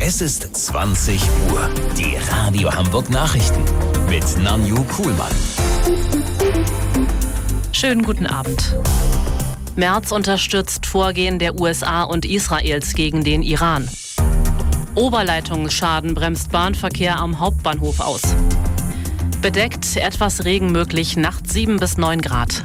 Es ist 20 Uhr. Die Radio Hamburg Nachrichten mit Nanju Kuhlmann. Schönen guten Abend. Merz unterstützt Vorgehen der USA und Israels gegen den Iran. Oberleitungsschaden bremst Bahnverkehr am Hauptbahnhof aus. Bedeckt, etwas Regen möglich, nachts 7 bis 9 Grad.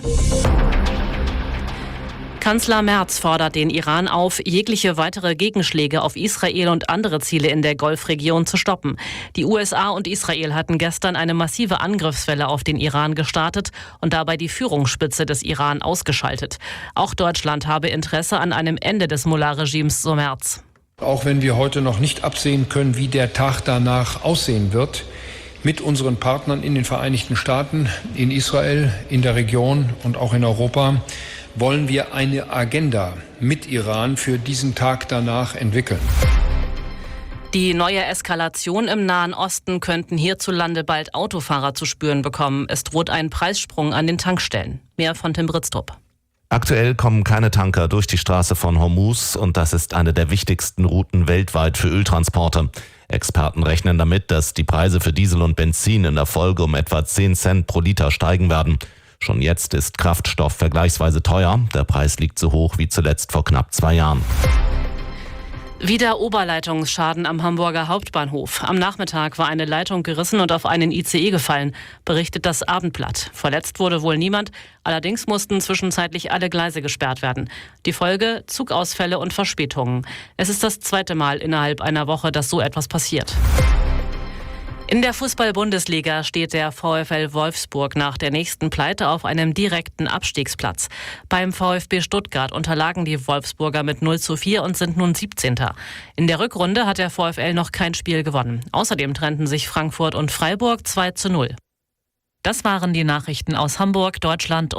Kanzler Merz fordert den Iran auf, jegliche weitere Gegenschläge auf Israel und andere Ziele in der Golfregion zu stoppen. Die USA und Israel hatten gestern eine massive Angriffswelle auf den Iran gestartet und dabei die Führungsspitze des Iran ausgeschaltet. Auch Deutschland habe Interesse an einem Ende des Mullah-Regimes, so Merz. Auch wenn wir heute noch nicht absehen können, wie der Tag danach aussehen wird, mit unseren Partnern in den Vereinigten Staaten, in Israel, in der Region und auch in Europa, wollen wir eine Agenda mit Iran für diesen Tag danach entwickeln. Die neue Eskalation im Nahen Osten könnten hierzulande bald Autofahrer zu spüren bekommen. Es droht ein Preissprung an den Tankstellen. Mehr von Tim Britztrup. Aktuell kommen keine Tanker durch die Straße von Hormuz und das ist eine der wichtigsten Routen weltweit für Öltransporte. Experten rechnen damit, dass die Preise für Diesel und Benzin in der Folge um etwa 10 Cent pro Liter steigen werden. Schon jetzt ist Kraftstoff vergleichsweise teuer. Der Preis liegt so hoch wie zuletzt vor knapp 2 Jahren. Wieder Oberleitungsschaden am Hamburger Hauptbahnhof. Am Nachmittag war eine Leitung gerissen und auf einen ICE gefallen, berichtet das Abendblatt. Verletzt wurde wohl niemand, allerdings mussten zwischenzeitlich alle Gleise gesperrt werden. Die Folge: Zugausfälle und Verspätungen. Es ist das 2. Mal innerhalb einer Woche, dass so etwas passiert. In der Fußball-Bundesliga steht der VfL Wolfsburg nach der nächsten Pleite auf einem direkten Abstiegsplatz. Beim VfB Stuttgart unterlagen die Wolfsburger mit 0:4 und sind nun 17. In der Rückrunde hat der VfL noch kein Spiel gewonnen. Außerdem trennten sich Frankfurt und Freiburg 2:0. Das waren die Nachrichten aus Hamburg, Deutschland und